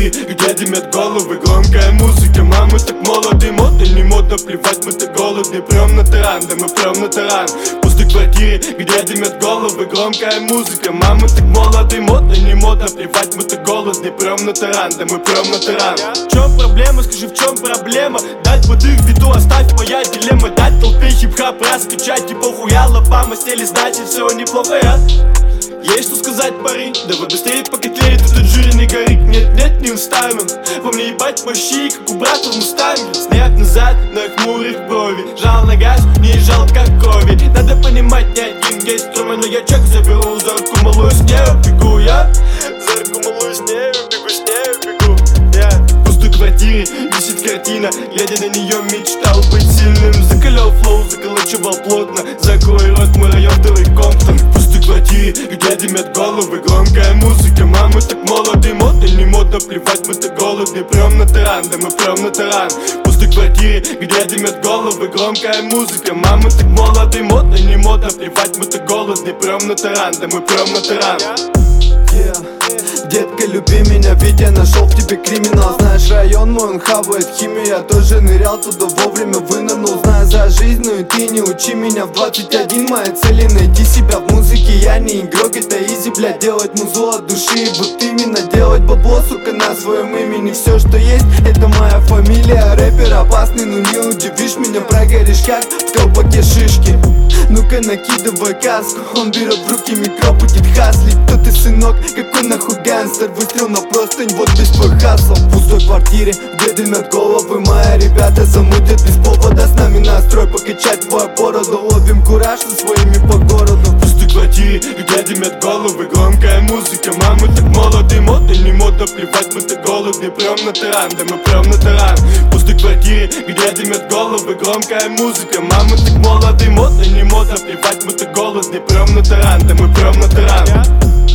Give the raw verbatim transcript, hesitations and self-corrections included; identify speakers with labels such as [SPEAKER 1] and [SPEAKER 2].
[SPEAKER 1] квартире, где дымят головы. Громкая музыка, мамы так молоды. Модно, не модно, плевать, мы так голодны. Прям на таран, да мы прям на таран. В пустой квартире, где дымят головы. Громкая музыка, мамы так молоды. Модно, не модно, плевать, мы так голодны. Прям на таран, да мы прям на таран. В чем проблема, скажи, в чем проблема? Дать подых биту, оставь, моя дилемма. Дать толпе хип-хап раскачать и похуя лопама стели, значит все неплохо, я. Есть что сказать, парень? Давай быстрее покотлеет этот жирный горик. Нет, нет, не уставим. По мне ебать мощи, как у брата в мустанге. Снег назад на хмурых брови. Жал на газ, не жал как крови. Надо понимать, не один есть трума, но я чек заберу. За руку малую с нею бегу я. За руку малую с нею бегу, с нею бегу я. В пустой квартире висит картина. Глядя на нее, мечтал быть сильным. Закалял флоу, заколачивал плотно. Закрой рот, мой район, второй Комптон. В пустой квартире, где дымят головы. Громкая музыка, мамы так молоды. Модно, не модно, плевать, мы так голодны. Прям на таран, да мы прям на таран. В пустой квартире, где дымят головы. Громкая музыка, мамы так молоды. Модно, не модно, плевать, мы так голодны. Прям на таран, да мы прям на таран.
[SPEAKER 2] Yeah. Детка, люби меня, ведь я нашел в тебе криминал. Знаешь, район мой, он хавает химию. Я тоже нырял туда вовремя, вынырнул. Знаю за жизнь, но и ты не учи меня. В двадцать один моя цель — найти себя в музыке. Я не игрок, это изи, блядь, делать музу от души. Вот именно делать бабло, сука, на своем имени. Все, что есть, это моя фамилия. Рэпер опасный, но не удивишь меня. Прогоришь как в колпаке шишки. Ну-ка накидывай каску. Он берет в руки микро, будет хаслить. Кто ты, сынок, какой нахуй гангстер? Выстрел на простынь, вот весь твой хасл. В пустой квартире, где дымят головы. Мои ребята замутят без повода. С нами настрой покачать твою бороду. Ловим кураж со своими по городу.
[SPEAKER 1] В пустой квартире, где дымят головы. Громкая музыка, мамы так молоды. Модно, не модно, плевать, мы так голодны. Прям на таран, да мы прям на таран. В пустой квартире, где дымят головы. Громкая музыка, мамы так молоды. Модно, не модно, плевать, мы так голодны. Прям на таран, да мы прям на таран.